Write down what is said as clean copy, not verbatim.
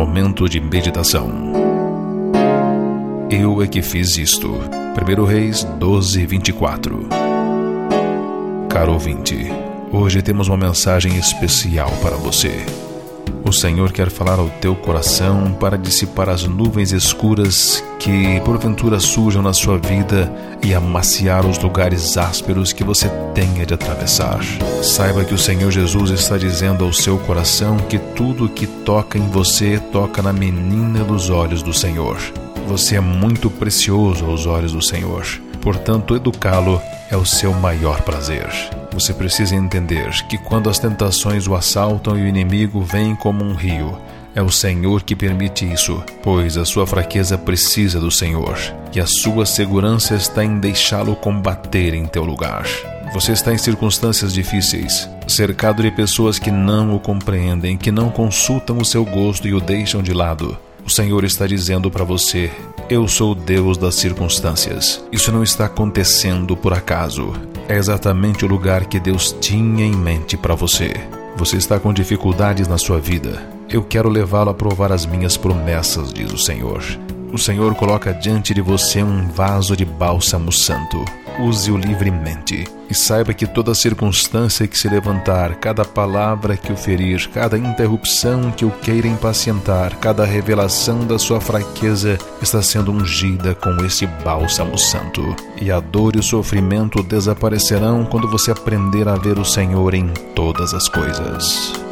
momento de meditação. Eu é que fiz isto. 1 Reis 12:24. Caro ouvinte, hoje temos uma mensagem especial para você. O Senhor quer falar ao teu coração para dissipar as nuvens escuras que porventura surjam na sua vida e amaciar os lugares ásperos que você tenha de atravessar. Saiba que o Senhor Jesus está dizendo ao seu coração que tudo que toca em você toca na menina dos olhos do Senhor. Você é muito precioso aos olhos do Senhor. Portanto, educá-lo é o seu maior prazer. Você precisa entender que quando as tentações o assaltam e o inimigo vem como um rio, é o Senhor que permite isso, pois a sua fraqueza precisa do Senhor, e a sua segurança está em deixá-lo combater em teu lugar. Você está em circunstâncias difíceis, cercado de pessoas que não o compreendem, que não consultam o seu gosto e o deixam de lado. O Senhor está dizendo para você: eu sou o Deus das circunstâncias. Isso não está acontecendo por acaso. É exatamente o lugar que Deus tinha em mente para você. Você está com dificuldades na sua vida. Eu quero levá-lo a provar as minhas promessas, diz o Senhor. O Senhor coloca diante de você um vaso de bálsamo santo. Use-o livremente e saiba que toda circunstância que se levantar, cada palavra que o ferir, cada interrupção que o queira impacientar, cada revelação da sua fraqueza está sendo ungida com esse bálsamo santo. E a dor e o sofrimento desaparecerão quando você aprender a ver o Senhor em todas as coisas.